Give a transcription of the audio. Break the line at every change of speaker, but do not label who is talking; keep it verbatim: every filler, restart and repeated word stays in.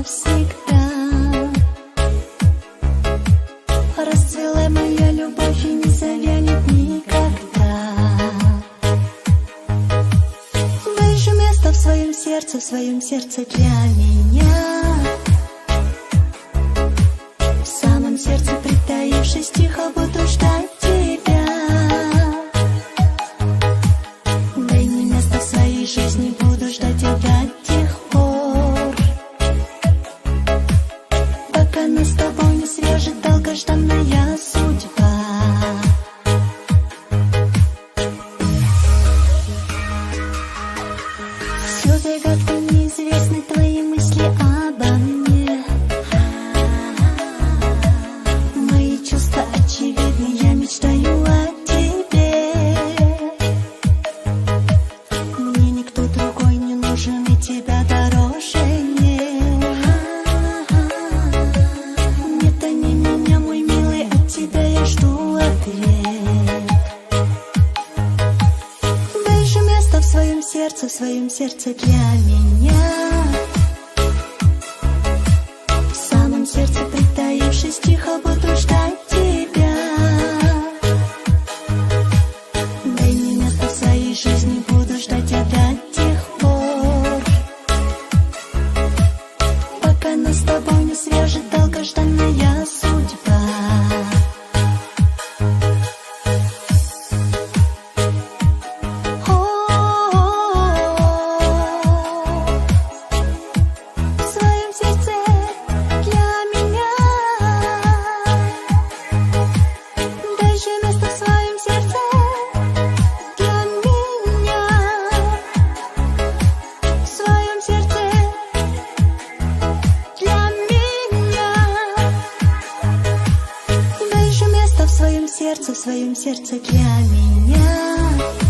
навсегда. Расцвела моя любовь и не завянет никогда. Выжжу место в своем сердце, в своем сердце для меня. В самом сердце притаившись, тихо буду ждать тебя. Дай мне место в своей жизни, буду ждать тебя до тех пор, пока нас с тобой не свяжет долгожданная судьба. Все загадка, неизвестны твои мысли обо мне. Мои чувства очевидны, я мечтаю о тебе. Мне никто другой не нужен, и тебя дороже нет. Нет, они меня, мой милый, от тебя я жду ответ. Выжжу место в своем сердце, в своем сердце для меня. В самом сердце притаившись, тихо буду ждать тебя. Дай мне место в своей жизни, буду ждать тебя до тех пор, пока нас с тобой не свяжет долгожданная судьба. В своем сердце, в своем сердце для меня.